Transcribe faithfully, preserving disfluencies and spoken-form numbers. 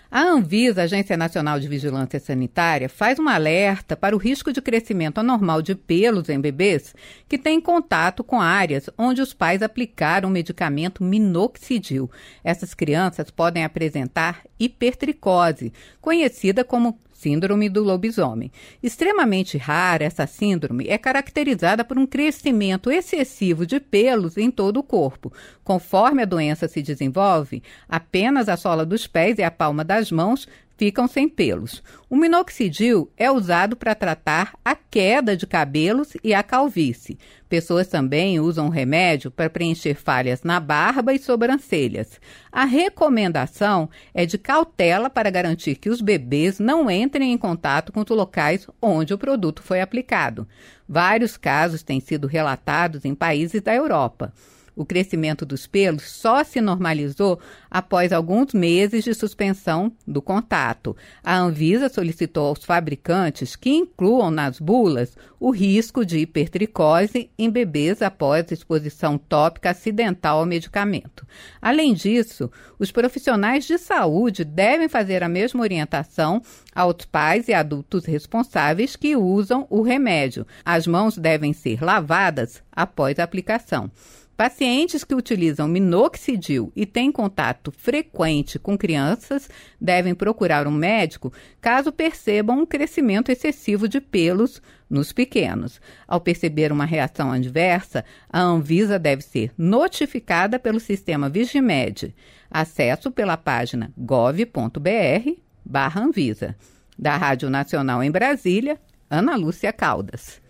A Anvisa, Agência Nacional de Vigilância Sanitária, faz um alerta para o risco de crescimento anormal de pelos em bebês que têm contato com áreas onde os pais aplicaram o medicamento minoxidil. Essas crianças podem apresentar hipertricose, conhecida como síndrome do lobisomem. Extremamente rara, essa síndrome é caracterizada por um crescimento excessivo de pelos em todo o corpo. Conforme a doença se desenvolve, apenas a sola dos pés e a palma das mãos ficam sem pelos. O minoxidil é usado para tratar a queda de cabelos e a calvície. Pessoas também usam o remédio para preencher falhas na barba e sobrancelhas. A recomendação é de cautela para garantir que os bebês não entrem em contato com os locais onde o produto foi aplicado. Vários casos têm sido relatados em países da Europa. O crescimento dos pelos só se normalizou após alguns meses de suspensão do contato. A Anvisa solicitou aos fabricantes que incluam nas bulas o risco de hipertricose em bebês após exposição tópica acidental ao medicamento. Além disso, os profissionais de saúde devem fazer a mesma orientação aos pais e adultos responsáveis que usam o remédio. As mãos devem ser lavadas após a aplicação. Pacientes que utilizam minoxidil e têm contato frequente com crianças devem procurar um médico caso percebam um crescimento excessivo de pelos nos pequenos. Ao perceber uma reação adversa, a Anvisa deve ser notificada pelo sistema Vigimed. Acesso pela página gov ponto br barra Anvisa. Da Rádio Nacional em Brasília, Ana Lúcia Caldas.